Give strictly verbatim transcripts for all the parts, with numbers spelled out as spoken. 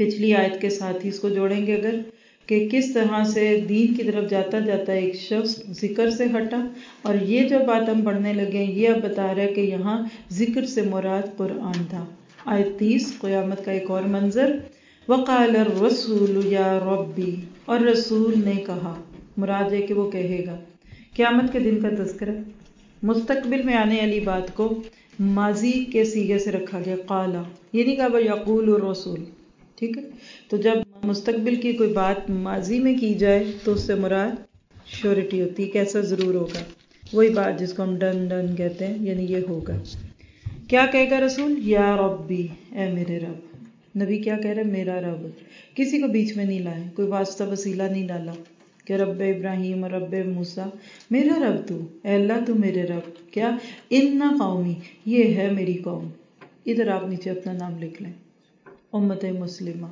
پچھلی آیت کے ساتھ ہی اس کو جوڑیں گے اگر کہ کس طرح سے دین کی طرف جاتا جاتا ایک شخص ذکر سے ہٹا، اور یہ جو بات ہم پڑھنے لگے یہ اب بتا رہے کہ یہاں ذکر سے مراد قرآن تھا۔ آیت تیس، قیامت کا ایک اور منظر۔ وقال الرسول یا ربی، اور رسول نے کہا، مراد ہے کہ وہ کہے گا۔ قیامت کے دن کا تذکرہ، مستقبل میں آنے والی بات کو ماضی کے صیغے سے رکھا گیا، قالا، یہ نہیں کہا یقول الرسول، ٹھیک ہے؟ تو جب مستقبل کی کوئی بات ماضی میں کی جائے تو اس سے مراد شیورٹی ہوتی ہے کہ ایسا ضرور ہوگا، وہی بات جس کو ہم ڈن ڈن کہتے ہیں، یعنی یہ ہوگا۔ کیا کہے گا رسول؟ یا ربی، اے میرے رب۔ نبی کیا کہہ رہے؟ میرا رب، کسی کو بیچ میں نہیں لائے، کوئی واسطہ وسیلہ نہیں ڈالا کہ رب ابراہیم اور رب موسیٰ، میرا رب تو، اے اللہ تو میرے رب۔ کیا؟ ان قومی، یہ ہے میری قوم۔ ادھر آپ نیچے اپنا نام لکھ لیں، امت مسلمہ،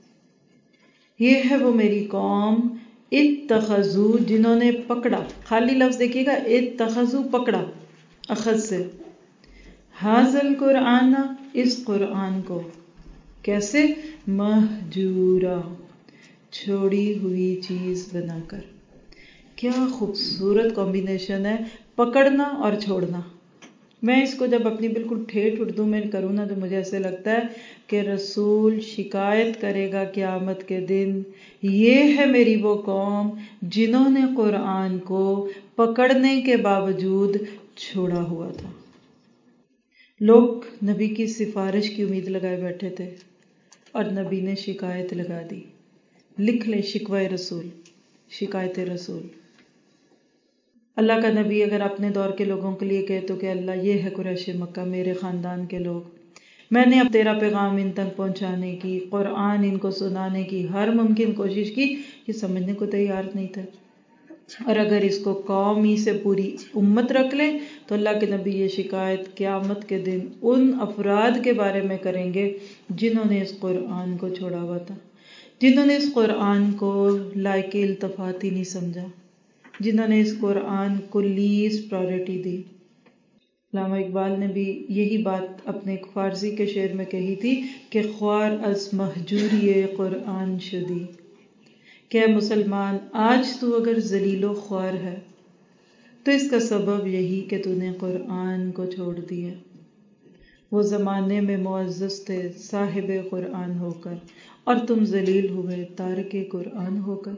یہ ہے وہ میری قوم، اتخذو، جنہوں نے پکڑا، خالی لفظ دیکھیے گا، اتخذو، پکڑا، اخذ سے، حاضل قرآن، اس قرآن کو، کیسے؟ مہجورا، چھوڑی ہوئی چیز بنا کر۔ کیا خوبصورت کمبینیشن ہے، پکڑنا اور چھوڑنا۔ میں اس کو جب اپنی بالکل ٹھیٹھ اردو میں کروں نا تو مجھے ایسے لگتا ہے کہ رسول شکایت کرے گا قیامت کے دن، یہ ہے میری وہ قوم جنہوں نے قرآن کو پکڑنے کے باوجود چھوڑا ہوا تھا۔ لوگ نبی کی سفارش کی امید لگائے بیٹھے تھے اور نبی نے شکایت لگا دی۔ لکھ لیں شکوہ رسول، شکایت رسول۔ اللہ کا نبی اگر اپنے دور کے لوگوں کے لیے کہے تو کہ اللہ یہ ہے قریش مکہ، میرے خاندان کے لوگ، میں نے اب تیرا پیغام ان تک پہنچانے کی، قرآن ان کو سنانے کی ہر ممکن کوشش کی، یہ سمجھنے کو تیار نہیں تھے۔ اور اگر اس کو قوم ہی سے پوری امت رکھ لیں تو اللہ کے نبی یہ شکایت قیامت کے دن ان افراد کے بارے میں کریں گے جنہوں نے اس قرآن کو چھوڑا ہوا تھا، جنہوں نے اس قرآن کو لائق التفات ہی نہیں سمجھا، جنہوں نے اس قرآن کو لیسٹ پرائورٹی دی۔ علامہ اقبال نے بھی یہی بات اپنے ایک فارسی کے شعر میں کہی تھی کہ خوار از مہجوری قرآن شدی، کہ مسلمان آج تو اگر ذلیل و خوار ہے تو اس کا سبب یہی کہ تو نے قرآن کو چھوڑ دیا۔ وہ زمانے میں معزز تھے صاحب قرآن ہو کر، اور تم ذلیل ہوئے تارک قرآن ہو کر۔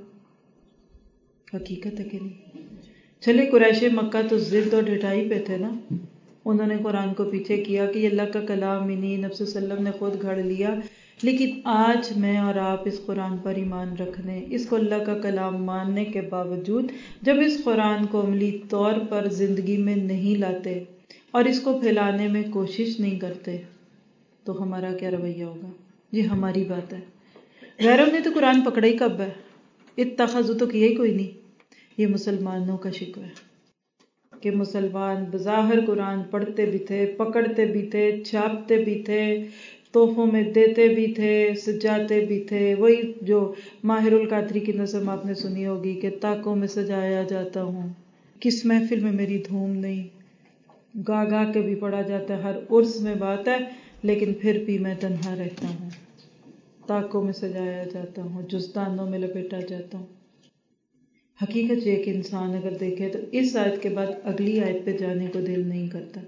حقیقت ہے کہ نہیں؟ چلے قریش مکہ تو ضد اور ڈھٹائی پہ تھے نا، انہوں نے قرآن کو پیچھے کیا کہ یہ اللہ کا کلام ہی نہیں، نبی صلی اللہ علیہ وسلم نے خود گھڑ لیا، لیکن آج میں اور آپ اس قرآن پر ایمان رکھنے، اس کو اللہ کا کلام ماننے کے باوجود جب اس قرآن کو عملی طور پر زندگی میں نہیں لاتے اور اس کو پھیلانے میں کوشش نہیں کرتے تو ہمارا کیا رویہ ہوگا؟ یہ ہماری بات ہے۔ غیروں نے تو قرآن پکڑا ہی کب ہے؟ اتخذو تو کیا ہی کوئی نہیں۔ یہ مسلمانوں کا شکوہ ہے کہ مسلمان بظاہر قرآن پڑھتے بھی تھے، پکڑتے بھی تھے، چھاپتے بھی تھے، تحفوں میں دیتے بھی تھے، سجاتے بھی تھے۔ وہی جو ماہر القادری کی نظم آپ نے سنی ہوگی کہ تاکوں میں سجایا جاتا ہوں، کس محفل میں میری دھوم نہیں، گا گا کے بھی پڑھا جاتا ہے، ہر عرس میں بات ہے، لیکن پھر بھی میں تنہا رہتا ہوں، تاکوں میں سجایا جاتا ہوں، جزدانوں میں لپیٹا جاتا ہوں۔ حقیقت یہ کہ انسان اگر دیکھے تو اس آیت کے بعد اگلی آیت پہ جانے کو دل نہیں کرتا۔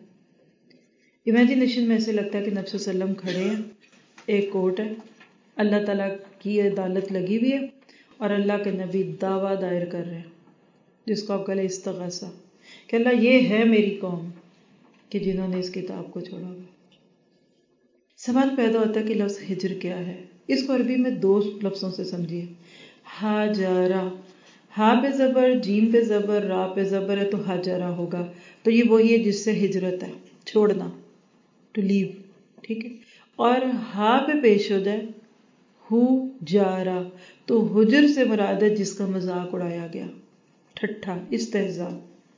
امیجینیشن میں ایسے لگتا ہے کہ نبی صلی اللہ علیہ وسلم کھڑے ہیں، ایک کورٹ ہے، اللہ تعالیٰ کی عدالت لگی ہوئی ہے اور اللہ کے نبی دعویٰ دائر کر رہے ہیں جس کو آپ کہہ لیں استغاثہ، کہ اللہ یہ ہے میری قوم کہ جنہوں نے اس کتاب کو چھوڑا ہوا۔ سوال پیدا ہوتا ہے کہ لفظ ہجر کیا ہے؟ اس کو عربی میں دو لفظوں سے سمجھیے۔ ہاجرہ، ہا پہ زبر، جیم پہ زبر، را پہ زبر ہے تو ہاجرہ ہوگا، تو یہ وہی ہے جس سے ہجرت ہے، چھوڑنا، ٹو لیو، ٹھیک ہے؟ اور ہا پہ پیش ہو جائے ہو جارا تو ہجر سے مراد ہے جس کا مذاق اڑایا گیا، ٹھٹھا، استہزاء،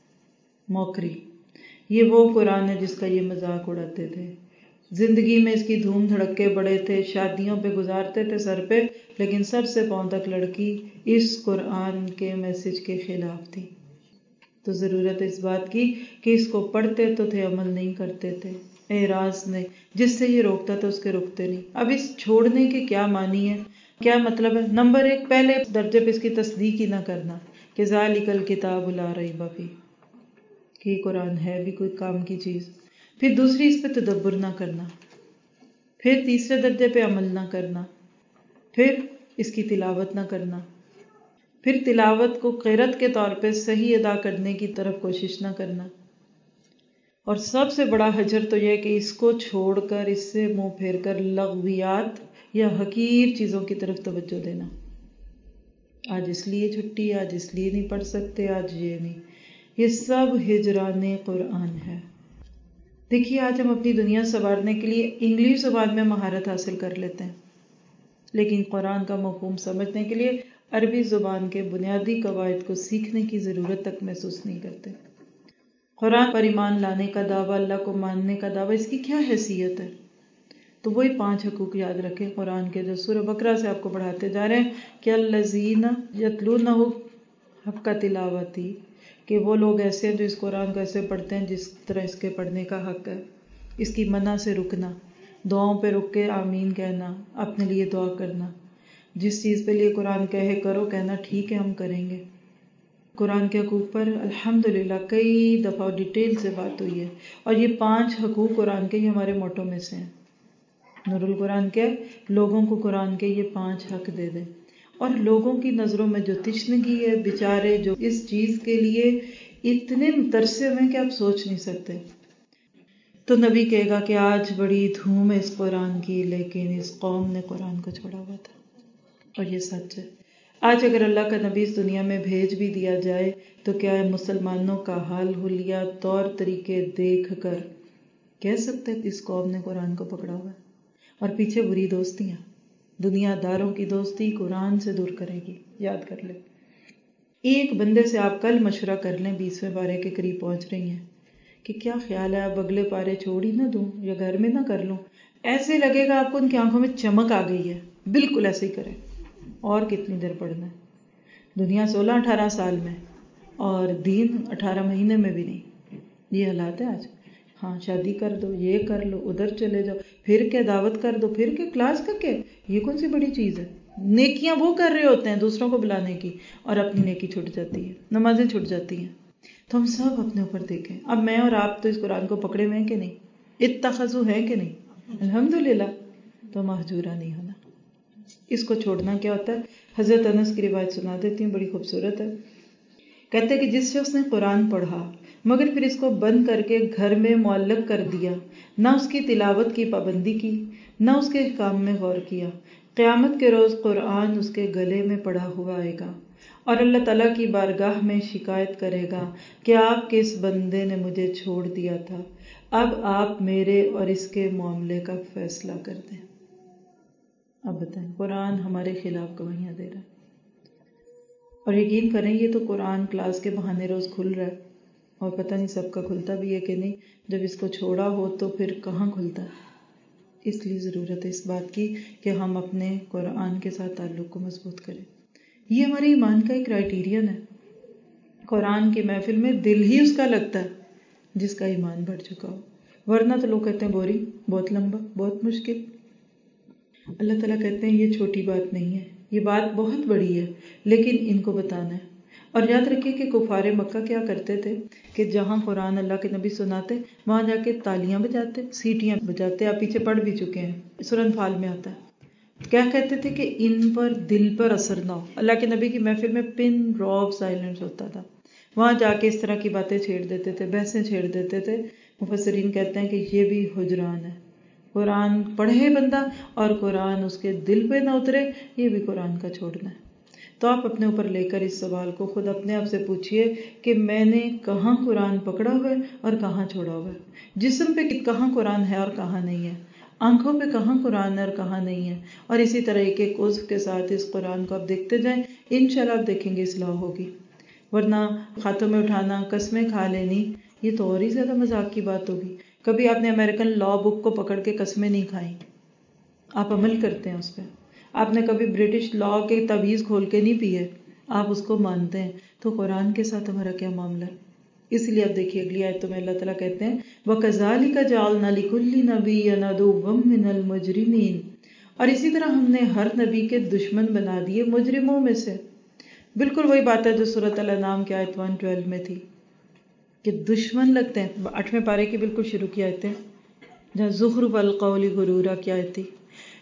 موکری۔ یہ وہ قرآن ہے جس کا یہ مذاق اڑاتے تھے، زندگی میں اس کی دھوم دھڑکے بڑے تھے، شادیوں پہ گزارتے تھے سر پہ، لیکن سر سے پاؤں تک لڑکی اس قرآن کے میسج کے خلاف تھی۔ تو ضرورت اس بات کی کہ اس کو پڑھتے تو تھے، عمل نہیں کرتے تھے، اعراض نے، جس سے یہ روکتا تھا اس کے رکتے نہیں۔ اب اس چھوڑنے کے کیا معنی ہے، کیا مطلب ہے؟ نمبر ایک، پہلے درجے پہ اس کی تصدیق ہی نہ کرنا کہ ذالک الکتاب لا ریب فیہ، کہ یہ قرآن ہے بھی کوئی کام کی چیز۔ پھر دوسری، اس پہ تدبر نہ کرنا۔ پھر تیسرے درجے پہ عمل نہ کرنا۔ پھر اس کی تلاوت نہ کرنا۔ پھر تلاوت کو قرأت کے طور پہ صحیح ادا کرنے کی طرف کوشش نہ کرنا۔ اور سب سے بڑا حجر تو یہ کہ اس کو چھوڑ کر، اس سے منہ پھیر کر لغویات یا حقیر چیزوں کی طرف توجہ دینا۔ آج اس لیے چھٹی، آج اس لیے نہیں پڑھ سکتے، آج یہ نہیں، یہ سب ہجران قرآن ہے۔ دیکھیے آج ہم اپنی دنیا سنوارنے کے لیے انگلش زبان میں مہارت حاصل کر لیتے ہیں، لیکن قرآن کا مفہوم سمجھنے کے لیے عربی زبان کے بنیادی قواعد کو سیکھنے کی ضرورت تک محسوس نہیں کرتے۔ قرآن پر ایمان لانے کا دعویٰ، اللہ کو ماننے کا دعویٰ، اس کی کیا حیثیت ہے؟ تو وہی پانچ حقوق یاد رکھیں قرآن کے، جو سورہ بقرہ سے آپ کو پڑھاتے جا رہے ہیں کہ الذین یتلونہ حق تلاوتی، کہ وہ لوگ ایسے ہیں جو اس قرآن کو ایسے پڑھتے ہیں جس طرح اس کے پڑھنے کا حق ہے۔ اس کی منع سے رکنا، دعاؤں پہ رک کے آمین کہنا، اپنے لیے دعا کرنا، جس چیز پہ لیے قرآن کہے کرو، کہنا ٹھیک ہے ہم کریں گے۔ قرآن کے حقوق پر الحمدللہ کئی دفعہ ڈیٹیل سے بات ہوئی ہے، اور یہ پانچ حقوق قرآن کے، یہ ہمارے موٹو میں سے ہیں۔ نور القرآن کے لوگوں کو قرآن کے یہ پانچ حق دے دیں، اور لوگوں کی نظروں میں جو تشنگی ہے، بیچارے جو اس چیز کے لیے اتنے ترسے ہوئے کہ آپ سوچ نہیں سکتے، تو نبی کہے گا کہ آج بڑی دھوم ہے اس قرآن کی، لیکن اس قوم نے قرآن کو چھوڑا ہوا تھا۔ اور یہ سچ ہے۔ آج اگر اللہ کا نبی اس دنیا میں بھیج بھی دیا جائے تو کیا ہے مسلمانوں کا حال حلیہ طور طریقے دیکھ کر کہہ سکتے ہیں اس قوم نے قرآن کو پکڑا ہوا ہے؟ اور پیچھے بری دوستیاں، دنیا داروں کی دوستی قرآن سے دور کرے گی، یاد کر لیں۔ ایک بندے سے آپ کل مشورہ کر لیں، بیسویں پارے کے قریب پہنچ رہی ہیں، کہ کیا خیال ہے اب اگلے پارے چھوڑ ہی نہ دوں یا گھر میں نہ کر لوں؟ ایسے لگے گا آپ کو ان کی آنکھوں میں چمک آ گئی ہے، بالکل ایسے ہی کریں۔ اور کتنی دیر پڑھنا ہے؟ دنیا سولہ اٹھارہ سال میں اور دین اٹھارہ مہینے میں بھی نہیں، یہ حالات ہے آج۔ ہاں شادی کر دو، یہ کر لو، ادھر چلے جاؤ، پھر کیا دعوت کر دو، پھر کیا کلاس کا کیا، یہ کون سی بڑی چیز ہے؟ نیکیاں وہ کر رہے ہوتے ہیں دوسروں کو بلانے کی، اور اپنی نیکی چھٹ جاتی ہے، نمازیں چھٹ جاتی ہیں۔ تو ہم سب اپنے اوپر دیکھیں، اب میں اور آپ تو اس قرآن کو پکڑے ہوئے ہیں کہ نہیں؟ اتخذو ہے کہ نہیں؟ الحمدللہ۔ تو مہجورہ نہیں ہونا۔ اس کو چھوڑنا کیا ہوتا ہے؟ حضرت انس کی روایت سنا دیتی ہوں، بڑی خوبصورت ہے۔ کہتے ہیں کہ جس شخص نے قرآن پڑھا مگر پھر اس کو بند کر کے گھر میں معلق کر دیا، نہ اس کی تلاوت کی پابندی کی، نہ اس کے احکام میں غور کیا، قیامت کے روز قرآن اس کے گلے میں پڑا ہوا آئے گا اور اللہ تعالیٰ کی بارگاہ میں شکایت کرے گا کہ آپ کے اس بندے نے مجھے چھوڑ دیا تھا، اب آپ میرے اور اس کے معاملے کا فیصلہ کر دیں۔ اب بتائیں، قرآن ہمارے خلاف گواہیاں دے رہا ہے، اور یقین کریں یہ تو قرآن کلاس کے بہانے روز کھل رہا ہے، اور پتہ نہیں سب کا کھلتا بھی ہے کہ نہیں، جب اس کو چھوڑا ہو تو پھر کہاں کھلتا ہے۔ اس لیے ضرورت ہے اس بات کی کہ ہم اپنے قرآن کے ساتھ تعلق کو مضبوط کریں۔ یہ ہمارے ایمان کا ایک کرائیٹیرین ہے۔ قرآن کی محفل میں دل ہی اس کا لگتا ہے جس کا ایمان بڑھ چکا ہو، ورنہ تو لوگ کہتے ہیں بوری، بہت لمبا، بہت مشکل۔ اللہ تعالیٰ کہتے ہیں یہ چھوٹی بات نہیں ہے، یہ بات بہت بڑی ہے، لیکن ان کو بتانا ہے۔ اور یاد رکھیے کہ کفار مکہ کیا کرتے تھے کہ جہاں قرآن اللہ کے نبی سناتے وہاں جا کے تالیاں بجاتے، سیٹیاں بجاتے، آپ پیچھے پڑھ بھی چکے ہیں، سورہ انفال میں آتا ہے۔ کیا کہتے تھے کہ ان پر دل پر اثر نہ ہو۔ اللہ کے نبی کی محفل میں پن ڈراپ سائلنس ہوتا تھا، وہاں جا کے اس طرح کی باتیں چھیڑ دیتے تھے، بحثیں چھیڑ دیتے تھے۔ مفسرین کہتے ہیں کہ یہ بھی ہجران ہے۔ قرآن پڑھے بندہ اور قرآن اس کے دل پہ نہ اترے، یہ بھی قرآن کا چھوڑنا ہے۔ تو آپ اپنے اوپر لے کر اس سوال کو خود اپنے آپ سے پوچھئے کہ میں نے کہاں قرآن پکڑا ہوا ہے اور کہاں چھوڑا ہوا ہے، جسم پہ کہاں قرآن ہے اور کہاں نہیں ہے، آنکھوں پہ کہاں قرآن ہے اور کہاں نہیں ہے، اور اسی طرح ایک ایک عضو کے ساتھ اس قرآن کو آپ دیکھتے جائیں، انشاءاللہ آپ دیکھیں گے اصلاح ہوگی۔ ورنہ ہاتھوں میں اٹھانا، قسمیں کھا لینی، یہ تو اور ہی زیادہ مذاق کی بات ہوگی۔ کبھی آپ نے امریکن لا بک کو پکڑ کے قسمیں نہیں کھائیں، آپ عمل کرتے ہیں اس پہ۔ آپ نے کبھی برٹش لا کے تعویذ کھول کے نہیں پیے، آپ اس کو مانتے ہیں۔ تو قرآن کے ساتھ ہمارا کیا معاملہ ہے؟ اس لیے اب دیکھیے اگلی آیتوں میں اللہ تعالیٰ کہتے ہیں وَكَذَلِكَ جَعَلْنَا لِكُلِّ نَبِيٍّ عَدُوًّا مِّنَ الْمُجْرِمِينَ، اور اسی طرح ہم نے ہر نبی کے دشمن بنا دیے مجرموں میں سے۔ بالکل وہی بات ہے جو سورۃ الانعام کی آیت ایک سو بارہ میں تھی کہ دشمن لگتے ہیں۔ آٹھویں پارے کی بالکل شروع کی آیتیں جہاں زخرف القول غرورا کی آیت تھی۔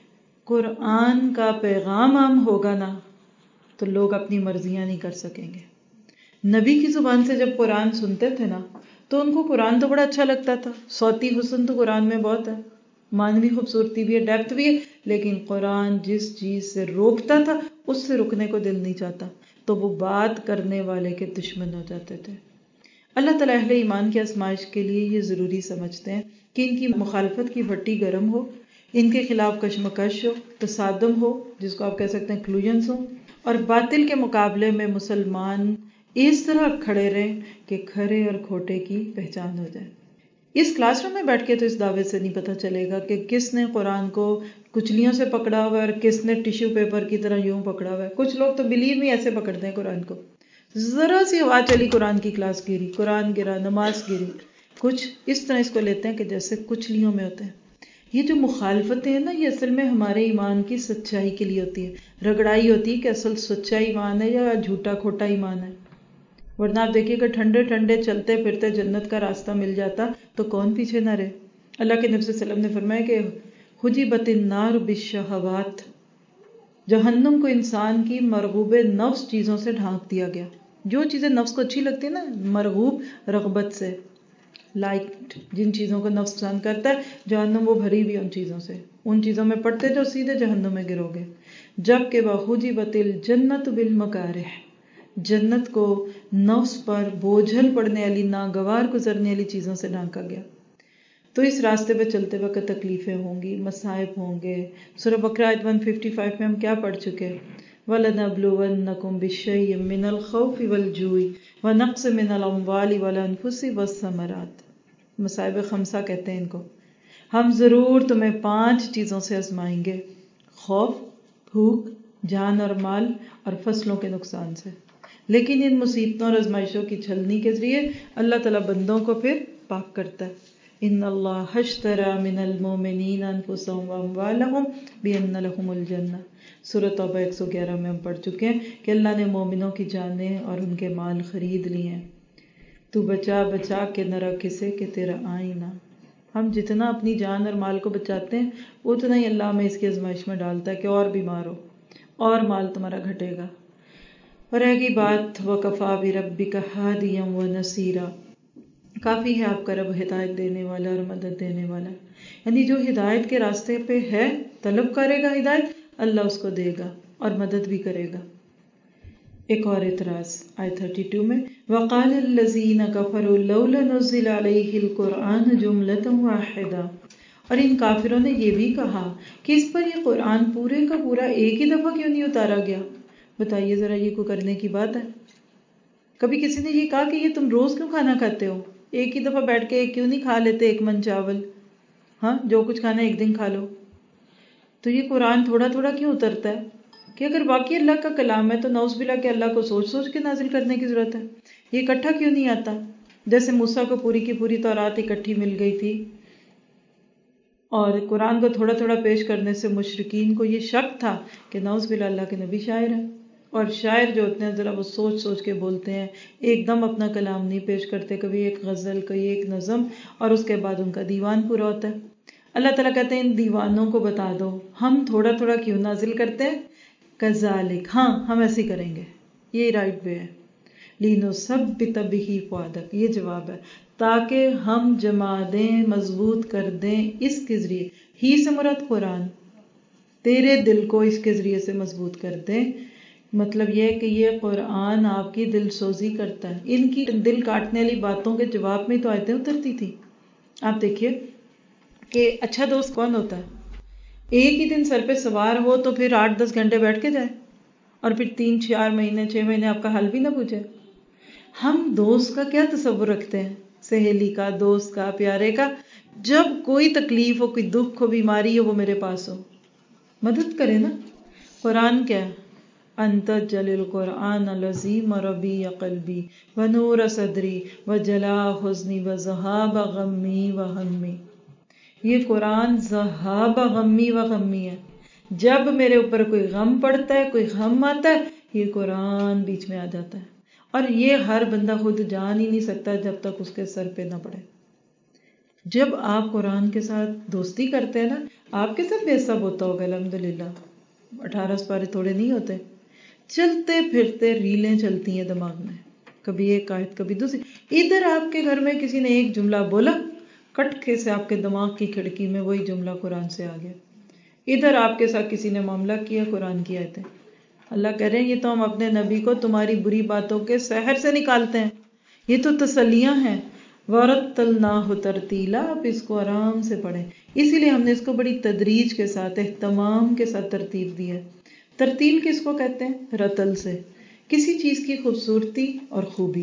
قرآن کا پیغام عام ہوگا نا تو لوگ اپنی مرضیاں نہیں کر سکیں گے۔ نبی کی زبان سے جب قرآن سنتے تھے نا تو ان کو قرآن تو بڑا اچھا لگتا تھا، صوتی حسن تو قرآن میں بہت ہے، معنوی خوبصورتی بھی ہے، ڈیپتھ بھی ہے، لیکن قرآن جس چیز سے روکتا تھا اس سے رکنے کو دل نہیں چاہتا، تو وہ بات کرنے والے کے دشمن ہو جاتے تھے۔ اللہ تعالیٰ اہل ایمان کی آزمائش کے لیے یہ ضروری سمجھتے ہیں کہ ان کی مخالفت کی بھٹی گرم ہو، ان کے خلاف کشمکش ہو، تصادم ہو، جس کو آپ کہہ سکتے ہیں کلوژنس ہو، اور باطل کے مقابلے میں مسلمان اس طرح کھڑے رہیں کہ کھرے اور کھوٹے کی پہچان ہو جائے۔ اس کلاس روم میں بیٹھ کے تو اس دعوے سے نہیں پتہ چلے گا کہ کس نے قرآن کو کچلیوں سے پکڑا ہوا ہے اور کس نے ٹیشو پیپر کی طرح یوں پکڑا ہوا ہے۔ کچھ لوگ تو بلیو میں ایسے پکڑتے ہیں قرآن کو، ذرا سی ہوا چلی قرآن کی کلاس گری، قرآن گرا، نماز گری، کچھ اس طرح اس کو لیتے ہیں کہ جیسے کچلیوں میں ہوتے ہیں۔ یہ جو مخالفتیں ہیں نا یہ اصل میں ہمارے ایمان کی سچائی کے لیے ہوتی ہے، رگڑائی ہوتی ہے کہ اصل سچا ایمان ہے یا جھوٹا کھوٹا ایمان ہے۔ ورنہ آپ دیکھیے کہ ٹھنڈے ٹھنڈے چلتے پھرتے جنت کا راستہ مل جاتا تو کون پیچھے نہ رہے۔ اللہ کے نبی صلی اللہ علیہ وسلم نے فرمایا کہ حجبت النار بالشہوات، جہنم کو انسان کی مرغوب نفس چیزوں سے ڈھانپ دیا گیا۔ جو چیزیں نفس کو اچھی لگتی ہیں نا، مرغوب رغبت سے، لائک جن چیزوں کو نفس پسند کرتا ہے، جہنم وہ بھری بھی ان چیزوں سے، ان چیزوں میں پڑتے جو سیدھے جہنم میں گرو گے۔ جبکہ وحجبت الجنت بالمکارہ، جنت کو نفس پر بوجھل پڑنے والی، ناگوار گزرنے والی چیزوں سے ڈھانکا گیا۔ تو اس راستے پہ چلتے وقت تکلیفیں ہوں گی، مصائب ہوں گے۔ سورہ بقرہ آیت ایک سو پچپن میں ہم کیا پڑھ چکے؟ وَلَنَبْلُوَنَّكُمْ بِالشَّيْءٍ مِّنَ الْخَوْفِ وَالْجُوعِ وَنَقْصٍ مِّنَ الْأَمْوَالِ وَالْأَنفُسِ وَالثَّمَرَاتِ، مصائب خمسہ کہتے ہیں ان کو۔ ہم ضرور تمہیں پانچ چیزوں سے آزمائیں گے، خوف، بھوک، جان اور مال، اور فصلوں کے نقصان سے۔ لیکن ان مصیبتوں اور آزمائشوں کی چھلنی کے ذریعے اللہ تعالیٰ بندوں کو پھر پاک کرتا ہے۔ ان اللہ اشتری من المؤمنین انفسهم واموالهم بان لهم الجنہ، سورۃ توبہ ایک سو گیارہ میں ہم پڑھ چکے ہیں کہ اللہ نے مومنوں کی جانیں اور ان کے مال خرید لیے ہیں۔ تو بچا بچا کے نہ رکھ اسے کہ تیرا آئینہ، ہم جتنا اپنی جان اور مال کو بچاتے ہیں اتنا ہی اللہ ہمیں اس کی آزمائش میں ڈالتا ہے کہ اور بیمار ہو اور مال تمہارا گھٹے گا۔ اور رہ گئی بات وَكَفَى بِرَبِّكَ هَادِيًا وَنَصِيرًا، کافی ہے آپ کا رب ہدایت دینے والا اور مدد دینے والا، یعنی جو ہدایت کے راستے پہ ہے طلب کرے گا ہدایت، اللہ اس کو دے گا اور مدد بھی کرے گا۔ ایک اور اعتراض آیت بتیس میں وَقَالَ الَّذِينَ كَفَرُوا لَوْلَا نُزِّلَ عَلَيْهِ الْقُرْآنُ جُمْلَةً وَاحِدَةً، اور ان کافروں نے یہ بھی کہا کہ اس پر یہ قرآن پورے کا پورا ایک ہی دفعہ کیوں نہیں اتارا گیا؟ بتائیے ذرا، یہ کو کرنے کی بات ہے؟ کبھی کسی نے یہ کہا کہ یہ تم روز کیوں کھانا کھاتے ہو؟ ایک ہی دفعہ بیٹھ کے کیوں نہیں کھا لیتے ایک من چاول؟ ہاں، جو کچھ کھانا ایک دن کھا لو۔ تو یہ قرآن تھوڑا تھوڑا کیوں اترتا ہے؟ کہ اگر واقعی اللہ کا کلام ہے تو نعوذ باللہ کہ اللہ کو سوچ سوچ کے نازل کرنے کی ضرورت ہے، یہ اکٹھا کیوں نہیں آتا؟ جیسے موسیٰ کو پوری کی پوری تورات اکٹھی مل گئی تھی، اور قرآن کو تھوڑا تھوڑا پیش کرنے سے مشرکین کو یہ شک تھا کہ نعوذ باللہ اللہ کے نبی شاعر ہیں، اور شاعر جو ہوتے ہیں ذرا وہ سوچ سوچ کے بولتے ہیں، ایک دم اپنا کلام نہیں پیش کرتے، کبھی ایک غزل، کبھی ایک نظم، اور اس کے بعد ان کا دیوان پورا ہوتا ہے۔ اللہ تعالیٰ کہتے ہیں ان دیوانوں کو بتا دو ہم تھوڑا تھوڑا کیوں نازل کرتے ہیں، کذالک، ہاں ہم ایسے کریں گے، یہ رائٹ وے ہے۔ لِنُثَبِّتَ بِهِ فؤادک، یہ جواب ہے، تاکہ ہم جما دیں، مضبوط کر دیں اس کے ذریعے، ہی سے مراد قرآن، تیرے دل کو اس کے ذریعے سے مضبوط کر دیں۔ مطلب یہ ہے کہ یہ قرآن آپ کی دل سوزی کرتا ہے، ان کی دل کاٹنے والی باتوں کے جواب میں تو آیتیں اترتی تھی۔ آپ دیکھیے کہ اچھا دوست کون ہوتا ہے؟ ایک ہی دن سر پہ سوار ہو تو پھر آٹھ دس گھنٹے بیٹھ کے جائے، اور پھر تین چار مہینے چھ مہینے آپ کا حال بھی نہ پوچھے۔ ہم دوست کا کیا تصور رکھتے ہیں؟ سہیلی کا، دوست کا، پیارے کا، جب کوئی تکلیف ہو، کوئی دکھ ہو، بیماری ہو، وہ میرے پاس ہو، مدد کرے نا۔ قرآن کیا ہے؟ انت جلیل قرآن العظیم ربیع قلبی ونور صدری وجلاء حزنی وذہاب غمی وہمی. یہ قرآن ذہاب غمی وغمی ہے. جب میرے اوپر کوئی غم پڑتا ہے، کوئی غم آتا ہے، یہ قرآن بیچ میں آ جاتا ہے. اور یہ ہر بندہ خود جان ہی نہیں سکتا جب تک اس کے سر پہ نہ پڑے. جب آپ قرآن کے ساتھ دوستی کرتے ہیں نا، آپ کے ساتھ بھی سب ہوتا ہوگا الحمدللہ. اٹھارہ سپارے تھوڑے نہیں ہوتے. چلتے پھرتے ریلیں چلتی ہیں دماغ میں، کبھی ایک آیت کبھی دوسری. ادھر آپ کے گھر میں کسی نے ایک جملہ بولا، کٹکے سے آپ کے دماغ کی کھڑکی میں وہی جملہ قرآن سے آ گیا. ادھر آپ کے ساتھ کسی نے معاملہ کیا، قرآن کی آیتیں. اللہ کہہ رہے ہیں یہ تو ہم اپنے نبی کو تمہاری بری باتوں کے سحر سے نکالتے ہیں. یہ تو تسلیاں ہیں. وَرَتَّلْنَاهُ تَرْتِيلًا، آپ اس کو آرام سے پڑھیں. اسی لیے ہم نے اس کو بڑی تدریج کے ساتھ، اہتمام کے ساتھ ترتیب دی ہے. ترتیل کس کو کہتے ہیں؟ رتل سے، کسی چیز کی خوبصورتی اور خوبی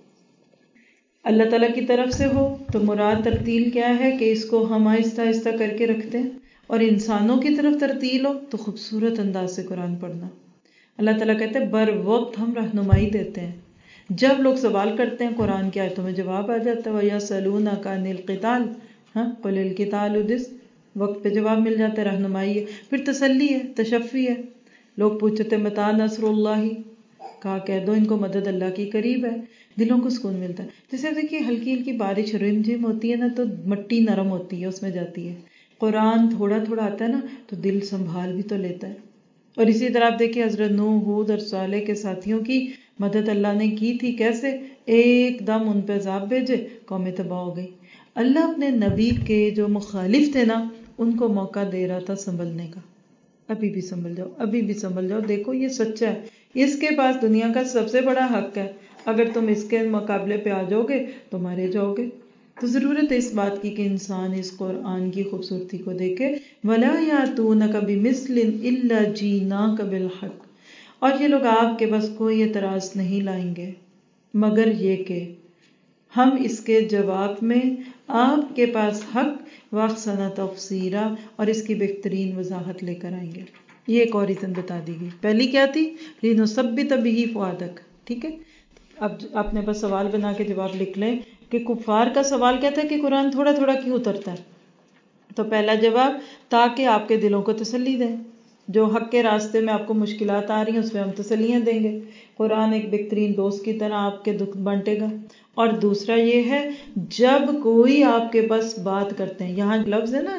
اللہ تعالیٰ کی طرف سے ہو تو مراد ترتیل کیا ہے کہ اس کو ہم آہستہ آہستہ کر کے رکھتے ہیں. اور انسانوں کی طرف ترتیل ہو تو خوبصورت انداز سے قرآن پڑھنا. اللہ تعالیٰ کہتے ہیں بر وقت ہم رہنمائی دیتے ہیں. جب لوگ سوال کرتے ہیں قرآن کی آیتوں میں جواب آ جاتا ہے. وَيَسْأَلُونَكَ عَنِ الْقِتَالِ، ہاں قُلِ الْقِتَالُ دِس، وقت پہ جواب مل جاتا ہے، رہنمائی ہے. پھر تسلی ہے، تشفی ہے. لوگ پوچھتے متى نصر اللہ، کہا کہہ دو ان کو مدد اللہ کی قریب ہے. دلوں کو سکون ملتا ہے. جیسے دیکھیے ہلکی ہلکی بارش رم جم ہوتی ہے نا تو مٹی نرم ہوتی ہے، اس میں جاتی ہے. قرآن تھوڑا تھوڑا آتا ہے نا تو دل سنبھال بھی تو لیتا ہے. اور اسی طرح آپ دیکھیے حضرت نوح، ہود اور صالح کے ساتھیوں کی مدد اللہ نے کی تھی. کیسے؟ ایک دم ان پہ عذاب بھیجے، قوم تباہ ہو گئی. اللہ اپنے نبی کے جو مخالف تھے نا ان کو موقع دے رہا تھا سنبھلنے کا. ابھی بھی سنبھل جاؤ، ابھی بھی سنبھل جاؤ، دیکھو یہ سچا ہے، اس کے پاس دنیا کا سب سے بڑا حق ہے. اگر تم اس کے مقابلے پہ آ جاؤ گے تو مارے جاؤ گے. تو ضرورت ہے اس بات کی کہ انسان اس قرآن کی خوبصورتی کو دیکھے. وَلَا يَأْتُونَكَ بِمِثْلٍ إِلَّا جِئْنَاكَ بِالْحَقِّ، اور یہ لوگ آپ کے بس کوئی اعتراض نہیں لائیں گے مگر یہ کہ ہم اس کے جواب میں آپ کے پاس حق وَأَحْسَنَ تَفْسِيرًا، اور اس کی بہترین وضاحت لے کر آئیں گے. یہ ایک اور ریزن بتا دی گئی. پہلی کیا تھی؟ لِنُثَبِّتَ بِهِ فُؤَادَكَ. ٹھیک ہے، اب آپ نے بس سوال بنا کے جواب لکھ لیں کہ کفار کا سوال کیا تھا کہ قرآن تھوڑا تھوڑا کیوں اترتا ہے. تو پہلا جواب تاکہ آپ کے دلوں کو تسلی دیں. جو حق کے راستے میں آپ کو مشکلات آ رہی ہیں اس میں ہم تسلیاں دیں گے. قرآن ایک بہترین دوست کی طرح آپ کے دکھ بانٹے گا. اور دوسرا یہ ہے جب کوئی آپ کے پاس بات کرتے ہیں، یہاں لفظ ہے نا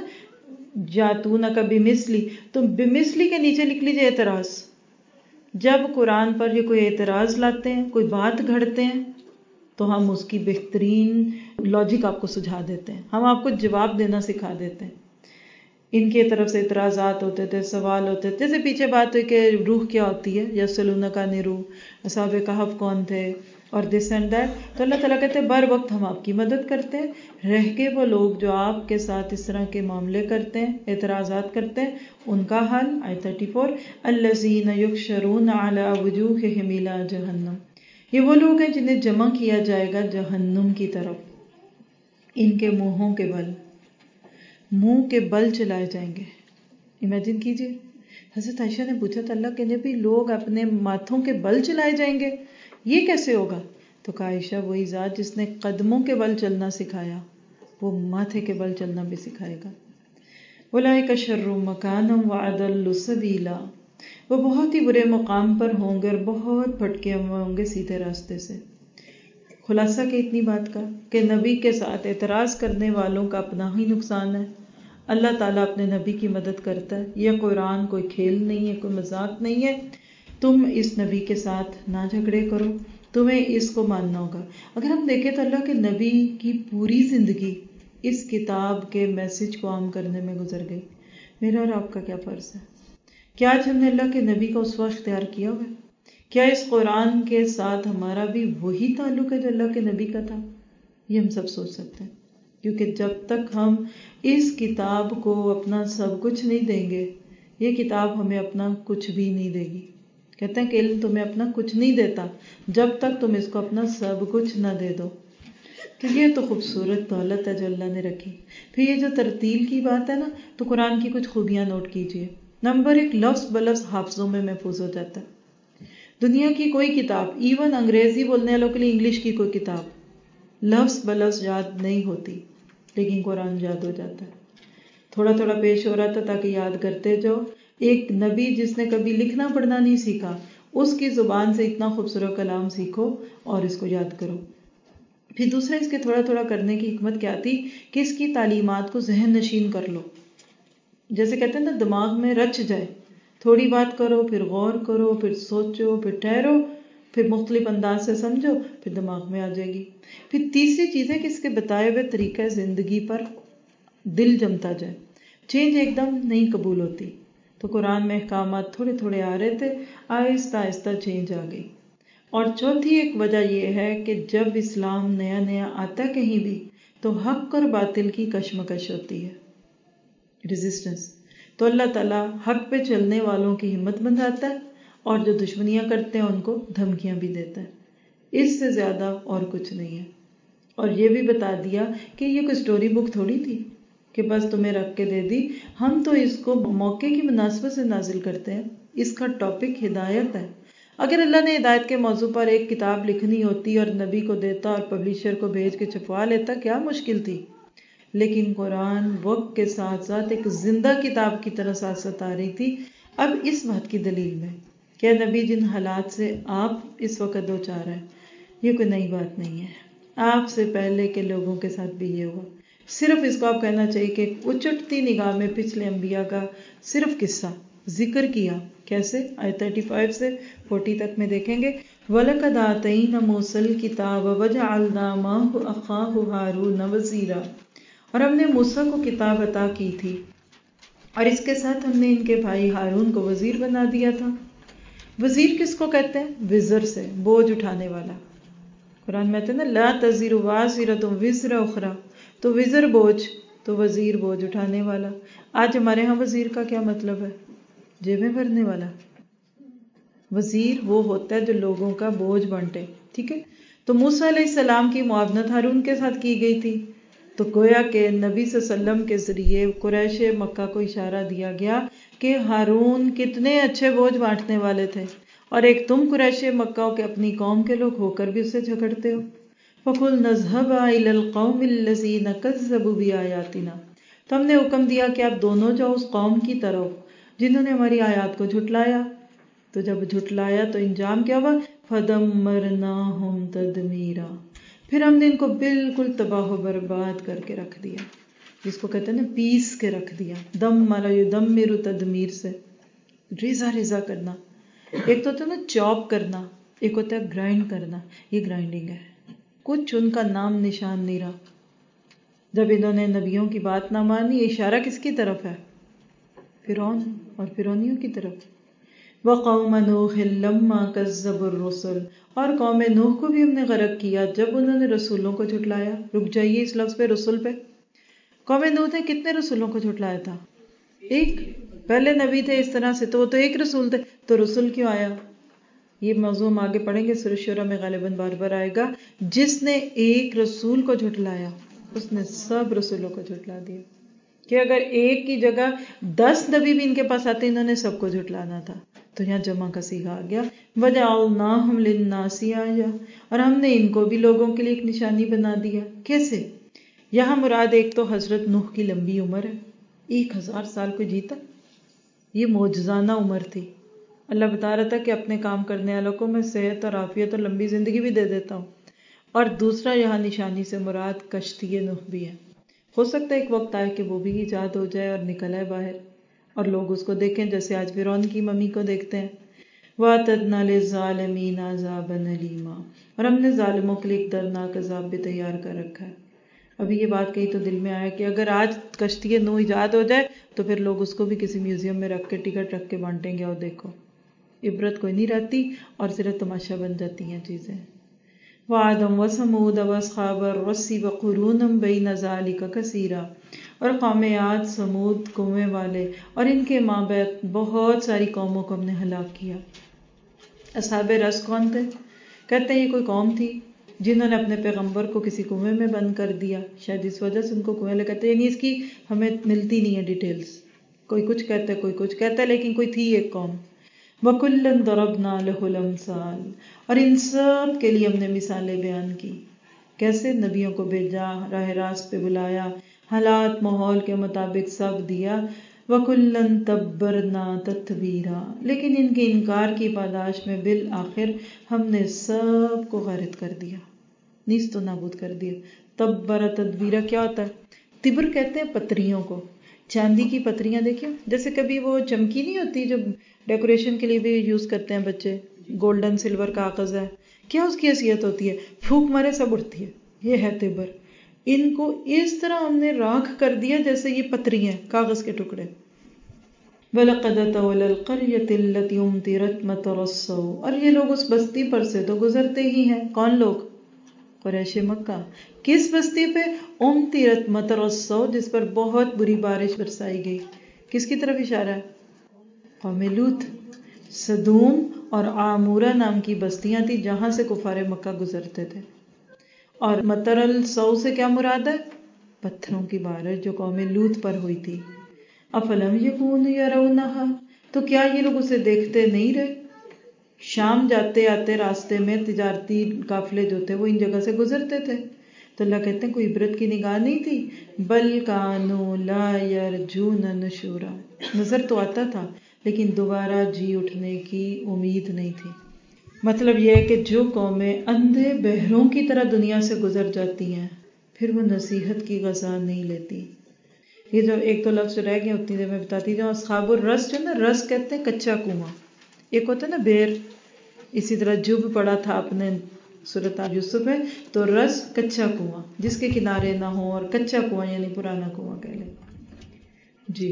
جاتونک بمثلی، تو بمثلی کے نیچے لکھ لیجیے اعتراض. جب قرآن پر یہ کوئی اعتراض لاتے ہیں، کوئی بات گھڑتے ہیں تو ہم اس کی بہترین لاجک آپ کو سجھا دیتے ہیں، ہم آپ کو جواب دینا سکھا دیتے ہیں. ان کی طرف سے اعتراضات ہوتے تھے، سوال ہوتے تھے. جیسے پیچھے بات ہوئی کہ روح کیا ہوتی ہے، یسألونک عن الروح، اصحاب کہف کون تھے اور دس اینڈ دیٹ. تو اللہ تعالیٰ کہتے ہیں بر وقت ہم آپ کی مدد کرتے ہیں. رہ کے وہ لوگ جو آپ کے ساتھ اس طرح کے معاملے کرتے ہیں، اعتراضات کرتے ہیں، ان کا حال آیت چوالیس، الذین یحشرون علی وجوہہم الی جہنم، یہ وہ لوگ ہیں جنہیں جمع کیا جائے گا جہنم کی طرف، ان کے منہوں کے بل، منہ کے بل چلائے جائیں گے. امیجن کیجئے، حضرت عائشہ نے پوچھا تھا اللہ کے نبی لوگ اپنے ماتھوں کے بل چلائے جائیں گے، یہ کیسے ہوگا؟ تو کہا عائشہ وہی ذات جس نے قدموں کے بل چلنا سکھایا وہ ماتھے کے بل چلنا بھی سکھائے گا. اولئک شر مکانا واضل سبیلا، وہ بہت ہی برے مقام پر ہوں گے اور بہت بھٹکے ہوئے ہوں گے سیدھے راستے سے. خلاصہ کہ اتنی بات کا کہ نبی کے ساتھ اعتراض کرنے والوں کا اپنا ہی نقصان ہے. اللہ تعالیٰ اپنے نبی کی مدد کرتا ہے. یہ قرآن کوئی کھیل نہیں ہے، کوئی مذاق نہیں ہے. تم اس نبی کے ساتھ نہ جھگڑے کرو، تمہیں اس کو ماننا ہوگا. اگر ہم دیکھیں تو اللہ کے نبی کی پوری زندگی اس کتاب کے میسج کو عام کرنے میں گزر گئی. میرا اور آپ کا کیا فرض ہے؟ کیا آج ہم نے اللہ کے نبی کا اسوہ اختیار کیا ہوا ہے؟ کیا اس قرآن کے ساتھ ہمارا بھی وہی تعلق ہے جو اللہ کے نبی کا تھا؟ یہ ہم سب سوچ سکتے ہیں، کیونکہ جب تک ہم اس کتاب کو اپنا سب کچھ نہیں دیں گے، یہ کتاب ہمیں اپنا کچھ بھی نہیں دے گی. کہتے ہیں کہ علم تمہیں اپنا کچھ نہیں دیتا جب تک تم اس کو اپنا سب کچھ نہ دے دو. تو یہ تو خوبصورت دولت ہے جو اللہ نے رکھی. پھر یہ جو ترتیل کی بات ہے نا، تو قرآن کی کچھ خوبیاں نوٹ کیجئے. نمبر ایک، لفظ بلفظ حافظوں میں محفوظ ہو جاتا ہے. دنیا کی کوئی کتاب، ایون انگریزی بولنے والوں کے لیے انگلش کی کوئی کتاب لفظ بلفظ یاد نہیں ہوتی، لیکن قرآن یاد ہو جاتا ہے. تھوڑا تھوڑا پیش ہو رہا تھا تاکہ یاد کرتے جاؤ. ایک نبی جس نے کبھی لکھنا پڑھنا نہیں سیکھا، اس کی زبان سے اتنا خوبصورت کلام سیکھو اور اس کو یاد کرو. پھر دوسرا اس کے تھوڑا تھوڑا کرنے کی حکمت کیا تھی کہ اس کی تعلیمات کو ذہن نشین کر لو. جیسے کہتے ہیں نا دماغ میں رچ جائے، تھوڑی بات کرو پھر غور کرو پھر سوچو پھر ٹھہرو پھر مختلف انداز سے سمجھو پھر دماغ میں آ جائے گی. پھر تیسری چیز ہے کہ اس کے بتائے ہوئے طریقہ زندگی پر دل جمتا جائے. چینج ایک دم نہیں قبول ہوتی، تو قرآن میں احکامات تھوڑے تھوڑے آ رہے تھے، آہستہ آہستہ چینج آ گئی. اور چوتھی ایک وجہ یہ ہے کہ جب اسلام نیا نیا آتا ہے کہیں بھی تو حق اور باطل کی کشمکش ہوتی ہے، ریزسٹنس. تو اللہ تعالیٰ حق پہ چلنے والوں کی ہمت بندھاتا ہے اور جو دشمنیاں کرتے ہیں ان کو دھمکیاں بھی دیتا ہے. اس سے زیادہ اور کچھ نہیں ہے. اور یہ بھی بتا دیا کہ یہ کوئی سٹوری بک تھوڑی تھی کہ بس تمہیں رکھ کے دے دی. ہم تو اس کو موقع کی مناسبت سے نازل کرتے ہیں. اس کا ٹاپک ہدایت ہے. اگر اللہ نے ہدایت کے موضوع پر ایک کتاب لکھنی ہوتی اور نبی کو دیتا اور پبلشر کو بھیج کے چھپوا لیتا، کیا مشکل تھی؟ لیکن قرآن وقت کے ساتھ ساتھ ایک زندہ کتاب کی طرح ساتھ ساتھ آ رہی تھی. اب اس بات کی دلیل میں کہ نبی جن حالات سے آپ اس وقت دو چار ہیں، یہ کوئی نئی بات نہیں ہے. آپ سے پہلے کے لوگوں کے ساتھ بھی یہ ہوا. صرف اس کو آپ کہنا چاہیے کہ اچٹتی نگاہ میں پچھلے انبیاء کا صرف قصہ ذکر کیا. کیسے؟ آیت پینتیس سے چالیس تک میں دیکھیں گے. وَلَقَدْ آتَيْنَا مُوسَى الْكِتَابَ وَجَعَلْنَا مَعَهُ أَخَاهُ هَارُونَ وَزِيرًا. اور ہم نے موسیٰ کو کتاب عطا کی تھی اور اس کے ساتھ ہم نے ان کے بھائی ہارون کو وزیر بنا دیا تھا. وزیر کس کو کہتے ہیں؟ وزر سے، بوجھ اٹھانے والا. قرآن میں کہتے ہیں نا لا تزر وازرۃ وزر اخری، تو وزر بوجھ، تو وزیر بوجھ اٹھانے والا. آج ہمارے ہاں وزیر کا کیا مطلب ہے؟ جیبیں بھرنے والا. وزیر وہ ہوتا ہے جو لوگوں کا بوجھ بانٹے. ٹھیک ہے. تو موسیٰ علیہ السلام کی معاونت ہارون کے ساتھ کی گئی تھی. تو گویا کہ نبی صلی اللہ علیہ وسلم کے ذریعے قریش مکہ کو اشارہ دیا گیا کہ ہارون کتنے اچھے بوجھ بانٹنے والے تھے، اور ایک تم قریش مکہ کے اپنی قوم کے لوگ ہو کر بھی اس سے جھگڑتے ہو. فَقُلْ نَذْهَبَا إِلَى الْقَوْمِ الَّذِينَ كَذَّبُوا بِآيَاتِنَا. تو ہم نے حکم دیا کہ آپ دونوں جاؤ اس قوم کی طرف جنہوں نے ہماری آیات کو جھٹلایا. تو جب جھٹلایا تو انجام کیا ہوا؟ فَدَمَّرْنَاهُمْ تَدْمِيرًا. پھر ہم نے ان کو بالکل تباہ و برباد کر کے رکھ دیا، جس کو کہتے ہیں نا پیس کے رکھ دیا. دم مالا یدمر تدمیر سے ریزہ ریزہ کرنا. ایک تو ہوتا ہے نا چاپ کرنا، ایک ہوتا ہے گرائنڈ کرنا. یہ گرائنڈنگ ہے. کچھ ان کا نام نشان نہیں رہا. جب انہوں نے نبیوں کی بات نہ مانی، اشارہ کس کی طرف ہے؟ فرعون اور فرعونیوں کی طرف. وَقَوْمَ نُوحٍ لَمَّا كَذَّبُوا الرُّسُلَ. اور قوم نوح کو بھی ہم نے غرق کیا جب انہوں نے رسولوں کو جھٹلایا. رک جائیے اس لفظ پہ، رسول پہ. قوم نوح نے کتنے رسولوں کو جھٹلایا تھا؟ ایک. پہلے نبی تھے اس طرح سے تو وہ تو ایک رسول تھے، تو رسول کیوں آیا؟ یہ موضوع ہم آگے پڑھیں گے، سورہ شورى میں غالباً بار بار آئے گا. جس نے ایک رسول کو جھٹلایا اس نے سب رسولوں کو جھٹلا دیا. کہ اگر ایک کی جگہ دس نبی بھی ان کے پاس آتے انہوں نے سب کو جھٹلانا تھا. تو یہاں جمع کا صیغہ آ گیا. وَجَعَلْنَاهُمْ لِلنَّاسِ آیَةً. اور ہم نے ان کو بھی لوگوں کے لیے ایک نشانی بنا دیا. کیسے؟ یہاں مراد ایک تو حضرت نوح کی لمبی عمر ہے، ایک ہزار سال کو جیتا. یہ معجزانہ عمر تھی. اللہ بتا رہا تھا کہ اپنے کام کرنے والوں کو میں صحت اور عافیت اور لمبی زندگی بھی دے دیتا ہوں. اور دوسرا یہاں نشانی سے مراد کشتی نوح بھی ہے. ہو سکتا ہے ایک وقت آئے کہ وہ بھی ایجاد ہو جائے اور نکل آئے باہر اور لوگ اس کو دیکھیں جیسے آج فرعون کی ممی کو دیکھتے ہیں. وَأَعْتَدْنَا لِلظَّالِمِينَ عَذَابًا أَلِيمًا. اور ہم نے ظالموں کے لیے ایک دردناک عذاب بھی تیار کر رکھا ہے. ابھی یہ بات کہی تو دل میں آیا کہ اگر آج کشتی نوح ایجاد ہو جائے تو پھر لوگ اس کو بھی کسی میوزیم میں رکھ کے ٹکٹ رکھ کے بانٹیں گے اور دیکھو عبرت کوئی نہیں رہتی اور صرف تماشا بن جاتی ہیں چیزیں. وَعَادًا وَثَمُودَ وَأَصْحَابَ الرَّسِّ وَقُرُونًا بَيْنَ ذَلِكَ كَثِيرًا. اور قوم عاد، سمود، کنویں والے اور ان کے مابعد بہت ساری قوموں کو ہم نے ہلاک کیا. اصحاب رس کون تھے؟ کہتے ہیں یہ کوئی قوم تھی جنہوں نے اپنے پیغمبر کو کسی کنویں میں بند کر دیا. شاید اس وجہ سے ان کو کنویں لے کہتے ہیں. یعنی اس کی ہمیں ملتی نہیں ہے ڈیٹیلز. کوئی کچھ کہتا ہے کوئی کچھ کہتا ہے، لیکن کوئی تھی ایک قوم. وَكُلًّا ضَرَبْنَا لَهُ الْأَمْثَالَ، اور ان سب کے لیے ہم نے مثالیں بیان کی. کیسے؟ نبیوں کو بھیجا، راہ راست پہ بلایا، حالات ماحول کے مطابق سب دیا. وَكُلًّا تَبَّرْنَا تَتْبِيرًا، لیکن ان کے انکار کی پاداش میں بالآخر ہم نے سب کو غارت کر دیا، نیست و نابود کر دیا. تبّر تدبیرہ کیا ہوتا ہے؟ تبر کہتے ہیں پتریوں کو. چاندی کی پتریاں دیکھیں، جیسے کبھی وہ چمکی نہیں ہوتی جو ڈیکوریشن کے لیے بھی یوز کرتے ہیں بچے، گولڈن سلور کاغذ ہے، کیا اس کی حیثیت ہوتی ہے؟ پھونک مارے سب اڑتی ہے. یہ ہے تبر. ان کو اس طرح ہم نے راکھ کر دیا جیسے یہ پتری ہیں، کاغذ کے ٹکڑے. وَلَقَدْ أَتَوْا إِلَى الْقَرْيَةِ الَّتِي أُمْطِرَتْ مَطَرَ السَّوْءِ، اور یہ لوگ اس بستی پر سے تو گزرتے ہی ہیں. کون لوگ؟ قریش مکہ. کس بستی پہ؟ أُمْطِرَتْ مَطَرَ السَّوْء، جس پر بہت بری بارش برسائی گئی. کس کی طرف اشارہ ہے؟ قوم لوط. سدوم اور عامورہ نام کی بستیاں تھیں جہاں سے کفار مکہ گزرتے تھے. اور مطر السوء سے کیا مراد ہے؟ پتھروں کی بارش جو قوم لوط پر ہوئی تھی. افلم یکونوا یرونہا، تو کیا یہ لوگ اسے دیکھتے نہیں رہے؟ شام جاتے آتے راستے میں تجارتی قافلے جو تھے وہ ان جگہ سے گزرتے تھے. تو اللہ کہتے ہیں کوئی عبرت کی نگاہ نہیں تھی. بل کانوا لا یرجون نشورا، نظر تو آتا تھا لیکن دوبارہ جی اٹھنے کی امید نہیں تھی. مطلب یہ ہے کہ جو قومیں اندھے بہروں کی طرح دنیا سے گزر جاتی ہیں پھر وہ نصیحت کی غذا نہیں لیتی. یہ جو ایک دو لفظ رہ گئے اتنی دیر میں بتاتی جاؤں. اصحاب الرس جو نا، رس کہتے ہیں کچا کنواں، ایک ہوتا ہے نا بیر. اسی طرح جب پڑا تھا اپنے سورۃ یوسف میں، تو رس کچا کنواں جس کے کنارے نہ ہوں، اور کچا کنواں یعنی پرانا کنواں کہہ لیں. جی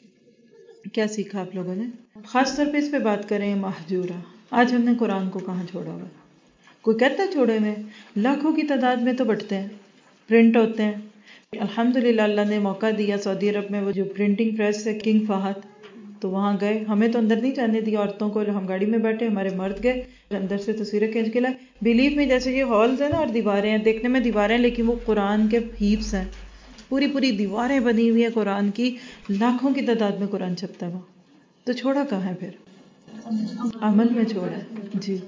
کیا سیکھا آپ لوگوں نے؟ خاص طور پہ اس پہ بات کریں مہجورہ. آج ہم نے قرآن کو کہاں چھوڑا ہوا؟ کوئی کہتا ہے چھوڑے میں؟ لاکھوں کی تعداد میں تو بٹتے ہیں، پرنٹ ہوتے ہیں. الحمدللہ اللہ نے موقع دیا سعودی عرب میں وہ جو پرنٹنگ پریس ہے کنگ فہد، تو وہاں گئے. ہمیں تو اندر نہیں جانے دی عورتوں کو، ہم گاڑی میں بیٹھے، ہمارے مرد گئے اندر سے تصویریں کھینچ کے لائے. بلیو میں جیسے یہ ہالز ہیں نا اور دیواریں ہیں، دیکھنے میں دیواریں لیکن وہ قرآن کے ہیپس ہیں، پوری پوری دیواریں بنی ہوئی ہیں قرآن کی. لاکھوں کی تعداد میں قرآن چھپتا ہے وہاں. تو چھوڑا کہاں ہے پھر؟ عمل میں چھوڑا. جی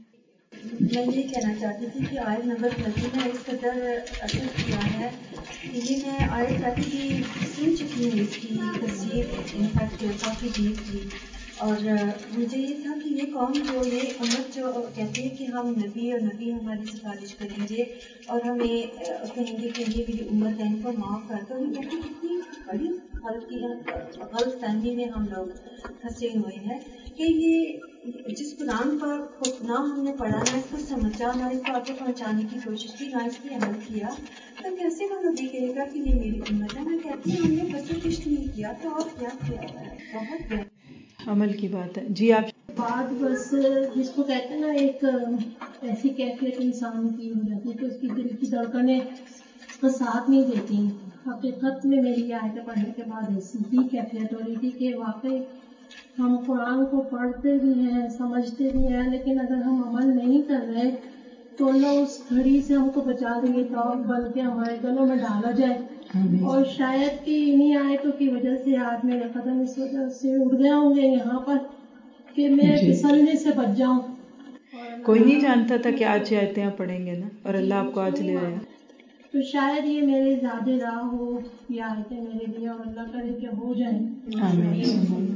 میں یہ کہنا چاہتی تھی کہ آیت نمبر تھرٹی میں اس قدر اثر کیا ہے کہ یہ میں آیت کافی بھی سن چکی ہوں، اس کی تفسیر انفیکٹ کافی ڈیپ تھی. اور مجھے یہ تھا کہ یہ قوم جو یہ امت جو کہتے ہیں کہ ہم نبی اور نبی ہماری سفارش کریں گے اور ہمیں کہیں گے کہ یہ میری امت ہے ان کو معاف کر دو، یہ کہتی کتنی بڑی غلطی غلط فہمی میں ہم لوگ پھنسے ہوئے ہیں کہ یہ جس قرآن پر نام ہم نے پڑھا نہ اس کو سمجھا، نہ اس کو آگے پہنچانے کی کوشش کی، نہ اس کی عمل کیا، تو کیسے وہ نبی کہے گا کہ یہ میری امت ہے؟ میں کہتی ہوں ہم نے بس کچھ نہیں کیا تو اور کیا کیا ہے، بہت بہت عمل کی بات ہے. جی آپ بات بس جس کو کہتے ہیں نا ایک ایسی کیفیت انسان کی ہو جاتی ہے کہ اس کی دل کی دھڑکنیں اس کا ساتھ نہیں دیتی. حقیقت میں میری آیتیں پڑھنے کے بعد ایسی ہی کیفیت ہو رہی تھی کہ واقعی ہم قرآن کو پڑھتے بھی ہیں، سمجھتے بھی ہیں، لیکن اگر ہم عمل نہیں کر رہے تو اللہ اس گھڑی سے ہم کو بچا دیں گے تو بلکہ ہمارے گلوں میں ڈالا جائے. اور شاید کہ انہی آیتوں کی وجہ سے آج میرے قدم اس وجہ سے اڑ گیا ہوں گے یہاں پر کہ میں پھسلنے سے بچ جاؤں. کوئی نہیں جانتا تھا کہ آج یہ آیتیں آپ پڑھیں گے نا، اور اللہ آپ کو آج لے آیا. تو شاید یہ میرے زیادہ راہ ہو یا آیتیں میرے لیے، اور اللہ کرے کہ ہو جائیں. آمین.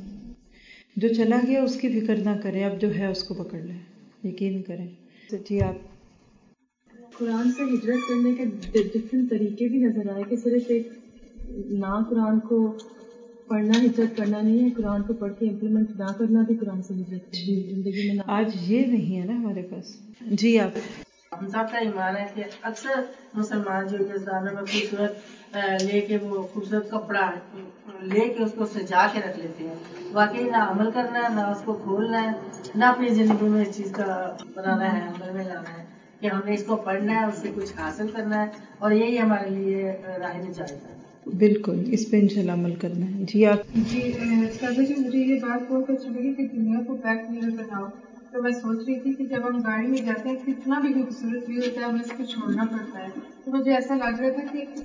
جو چلا گیا اس کی فکر نہ کریں، اب جو ہے اس کو پکڑ لیں، یقین کریں. جی آپ قرآن سے ہجرت کرنے کے ڈفرینٹ طریقے بھی نظر آئے کہ صرف ایک نہ قرآن کو پڑھنا ہجرت کرنا نہیں ہے، قرآن کو پڑھ کے امپلیمنٹ نہ کرنا بھی قرآن سے ہجرت کرنا ہے. زندگی میں آج یہ نہیں ہے نا ہمارے پاس. جی آپ ہم سب کا ایمان ہے کہ اکثر مسلمان جو گزاروں میں خوبصورت لے کے وہ خوبصورت کپڑا لے کے اس کو سجا کے رکھ لیتے ہیں. واقعی نہ عمل کرنا ہے، نہ اس کو کھولنا ہے، نہ اپنی زندگی میں اس چیز کا بنانا ہے، عمل میں لانا ہے کہ ہم نے اس کو پڑھنا ہے، اس سے کچھ حاصل کرنا ہے، اور یہی ہمارے لیے راہ نجات ہے. بالکل اس پہ انشاءاللہ عمل کرنا ہے. جی آپ جی سادہ جی مجھے یہ بات بہت اچھی لگی کہ دنیا کو بیک میرر بتاؤ. تو میں سوچ رہی تھی کہ جب ہم گاڑی میں جاتے ہیں کتنا بھی خوبصورت ویو ہوتا ہے ہمیں اس کو چھوڑنا پڑتا ہے. تو مجھے ایسا لگ رہا تھا کہ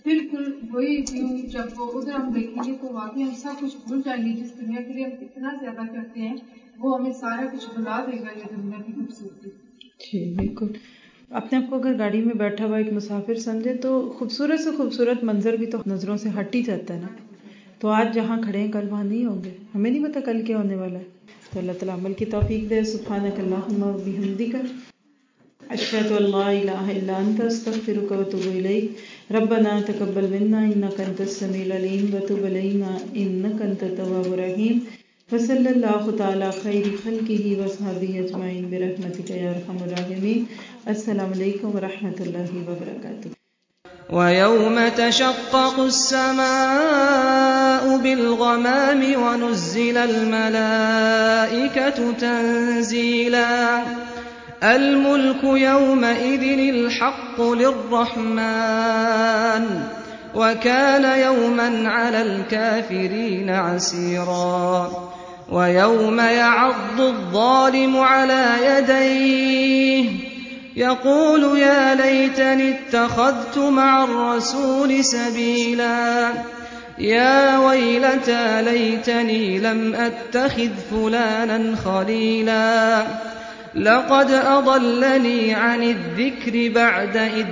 बिल्कुल वही व्यू जब वो उधर हम देखेंगे तो वाकई हम सब कुछ भूल जाएंगे। जिस दुनिया के लिए हम इतना ज्यादा करते हैं वो हमें सारा कुछ भुला देगा, ये दुनिया की खूबसूरती। जी बिल्कुल। अपने आप को अगर गाड़ी में बैठा हुआ एक मुसाफिर समझे तो खूबसूरत से खूबसूरत मंजर भी तो नज़रों से हट ही जाता है ना। तो आज जहाँ खड़े हैं कल वहाँ नहीं होंगे, हमें नहीं पता कल क्या होने वाला है। तो अल्लाह ताला अमल की तौफीक दे। सुब्हानक अल्लाहुम्मा व बिहम्दिका अशहदु अल्ला इलाहा इल्ला अंता अस्तगफिरुका व अतूबु इलैक। रब्बना तक़ब्बल मिन्ना इन्नका अंतस समीउल अलीम व तुब अलैना इन्नका अंतत तव्वाबुर रहीम। व सल्लल्लाहु तआला खैरि खल्क़िही व अस्हाबिही अजमाइन बिरहमतिका या अरहमर राहिमीन। अस्सलामु अलैकुम व रहमतुल्लाहि व बरकातुहू। ويوم تشقق السماء بالغمام ونزل الملائكة تنزيلا الملك يومئذ الحق للرحمن وكان يوما على الكافرين عسيرا ويوم يعض الظالم على يديه يقول يا ليتني اتخذت مع الرسول سبيلا يا ويلتى ليتني لم أتخذ فلانا خليلا لقد أضلني عن الذكر بعد إذ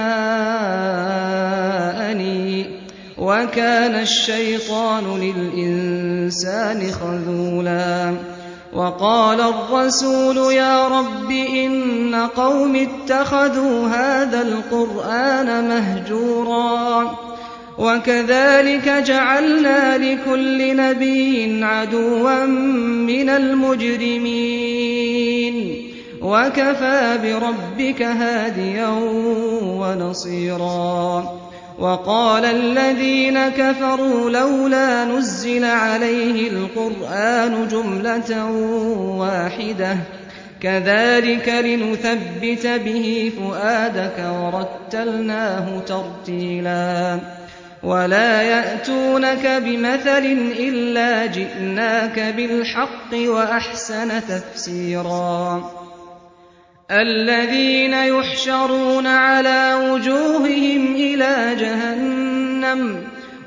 جاءني وكان الشيطان للإنسان خذولا وقال الرسول يا رب إن قوم اتخذوا هذا القرآن مهجورا وكذلك جعلنا لكل نبي عدوا من المجرمين وكفى بربك هاديا ونصيرا وقال الذين كفروا لولا نزل عليه القرآن جملة واحدة كذلك لنثبت به فؤادك ورتلناه ترتيلا ولا يأتونك بمثل إلا جئناك بالحق وأحسن تفسيرا الذين يحشرون على وجوههم إلى جهنم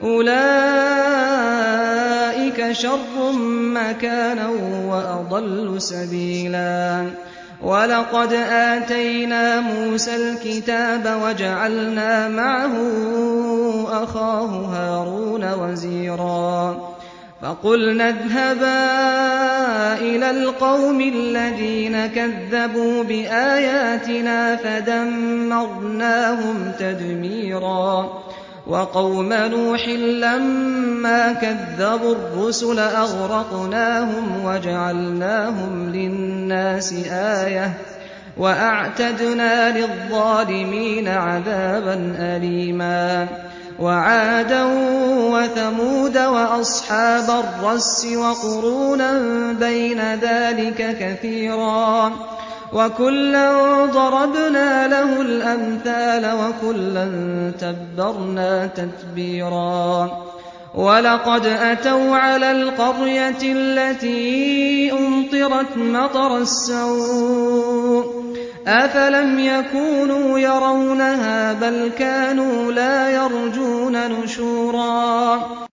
أولئك شر مكانا وأضل سبيلا ولقد آتينا موسى الكتاب وجعلنا معه أخاه هارون وزيرا فقلنا اذهبا إلى القوم الذين كذبوا بآياتنا فدمرناهم تدميرا وقوم نوح لما كذبوا الرسل أغرقناهم وجعلناهم للناس آية وأعتدنا للظالمين عذابا أليما وعادا وثمود وأصحاب الرس وقرونا بين ذلك كثيرا وكلا ضربنا له الأمثال وكلا تبرنا تتبيرا ولقد أتوا على القرية التي أمطرت مطر السوء أفلم يكونوا يرونها بل كانوا لا يرجون نشورا